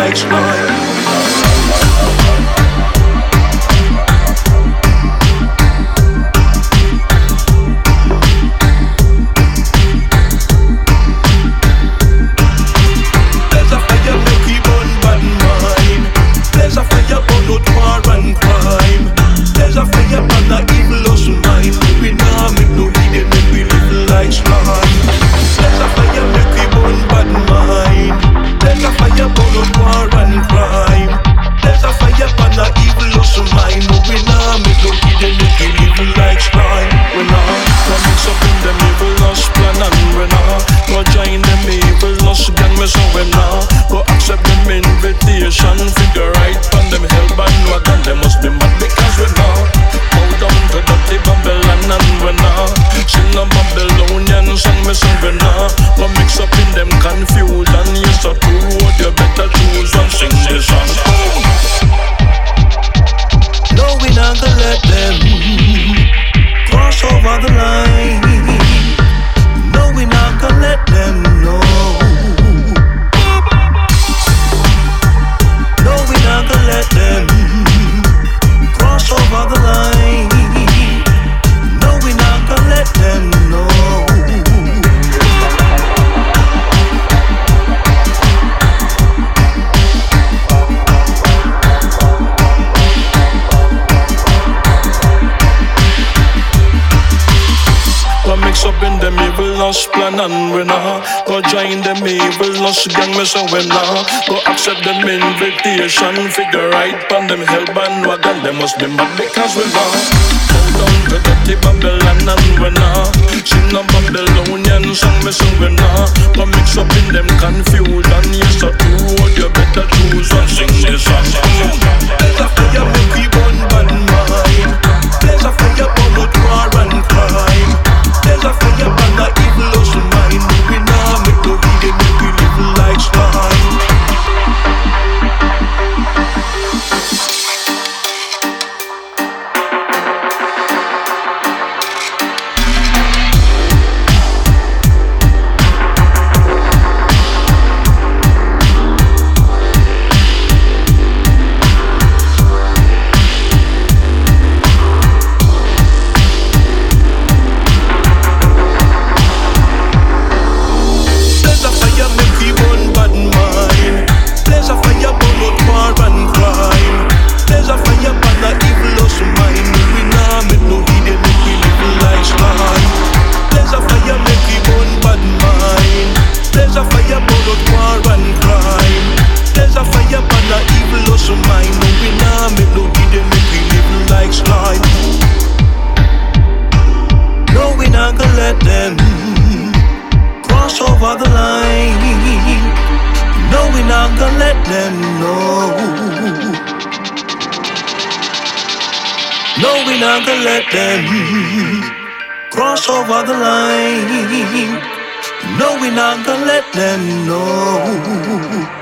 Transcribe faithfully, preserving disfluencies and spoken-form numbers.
like slime. Plan and we nah go join them evil lush gang, me so we nah go accept them invitation. Figure right on them hell bandwagon, they must be mad because we nah hold down to dirty Babylon and we nah sing no Babylonian song, me so we nah go mix up in them confusion. Yes, a true word, you better choose one. Sing this song. There's a fire make we burn bad mind. There's a fire burn out war and crime. There's a fire burn the evil ocean mind. We nah make no video, make we live like slime. Let them cross over the line. No, we're not gonna let them know.